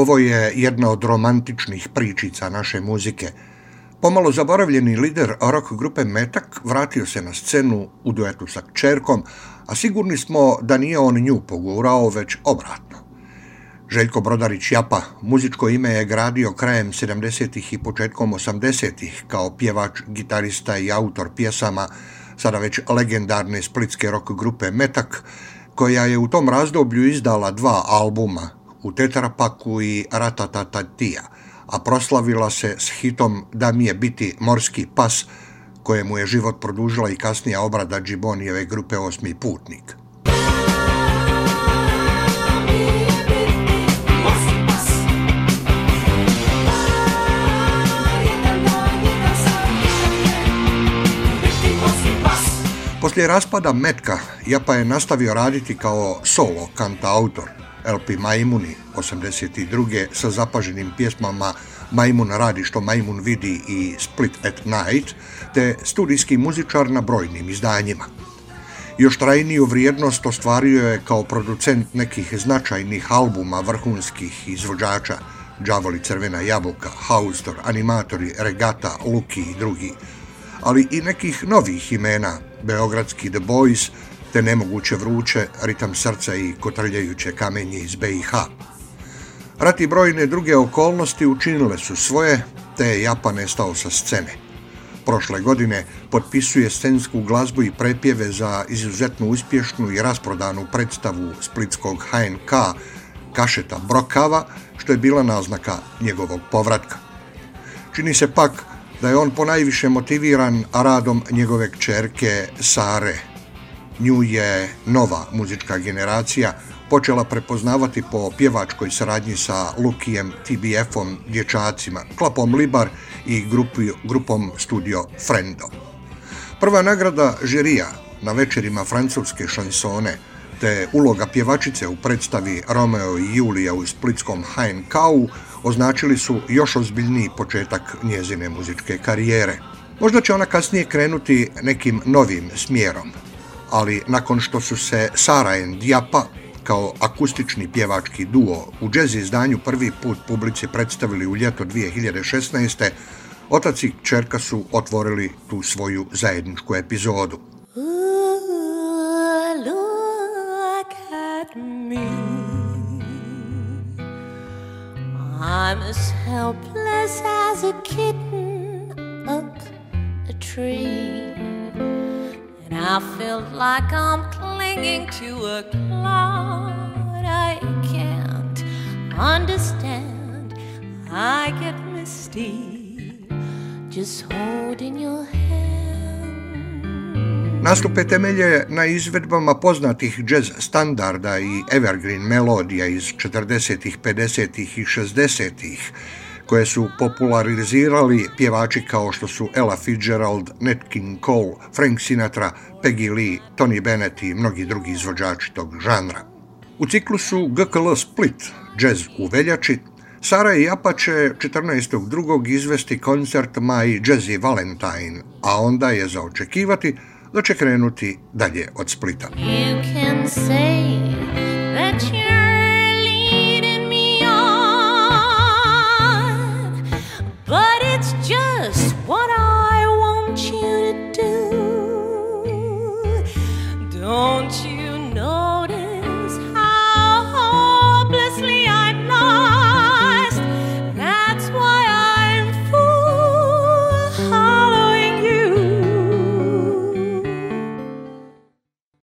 Ovo je jedna od romantičnih pričica naše muzike. Pomalo zaboravljeni lider rock grupe Metak vratio se na scenu u duetu sa kćerkom, a sigurni smo da nije on nju pogurao, već obratno. Željko Brodarić Japa muzičko ime je gradio krajem 70. i početkom 80. kao pjevač, gitarista i autor pjesama sada već legendarne splitske rock grupe Metak, koja je u tom razdoblju izdala 2 albuma, U Tetrapaku i Ratatatatija, a proslavila se s hitom Da mi je biti morski pas, kojemu je život produžila i kasnija obrada Džibonijeve grupe Osmi putnik. Poslije raspada Metka, Japa je nastavio raditi kao solo kantautor. LP Majmuni 82. sa zapaženim pjesmama Majmun radi što Majmun vidi i Split at Night, te studijski muzičar na brojnim izdanjima. Još trajniju vrijednost ostvario je kao producent nekih značajnih albuma vrhunskih izvođača: Đavoli Crvena jabuka, Haustor, Animatori, Regata, Luki i drugi, ali i nekih novih imena: Beogradski The Boys, te Nemoguće vruće, Ritam srca i Kotrljajuće kamenje iz BiH. Rat i brojne druge okolnosti učinile su svoje, te je Japa nestao sa scene. Prošle godine potpisuje scensku glazbu i prepjeve za izuzetno uspješnu i rasprodanu predstavu splitskog HNK Kašeta Brokava, što je bila naznaka njegovog povratka. Čini se pak da je on ponajviše motiviran radom njegove kćerke Sare. Nju je nova muzička generacija počela prepoznavati po pjevačkoj saradnji sa Lukijem, TBF-om, dječacima, Klapom Libar i grupom Studio Frendo. Prva nagrada žirija na večerima francuske šansone te uloga pjevačice u predstavi Romeo i Julija u splitskom HNK-u označili su još ozbiljniji početak njezine muzičke karijere. Možda će ona kasnije krenuti nekim novim smjerom, ali nakon što su se Sara and Japa kao akustični pjevački duo u jazz izdanju prvi put publici predstavili u ljeto 2016. otac i kćerka su otvorili tu svoju zajedničku epizodu. Look at me. I'm as helpless as a kitten up a tree, and I feel like I'm clinging to a cloud I can't understand. I get misty just holding your hand. Nastupe temelje na izvedbama poznatih jazz standarda i evergreen melodija iz 40-ih, 50-ih i 60-ih, koje su popularizirali pjevači kao što su Ella Fitzgerald, Nat King Cole, Frank Sinatra, Peggy Lee, Tony Bennett i mnogi drugi izvođači tog žanra. U ciklusu GKL Split, Jazz u veljači, Sara i Japa će 14.2. izvesti koncert My Jazzy Valentine, a onda je za očekivati da će krenuti dalje od Splita. You can say that you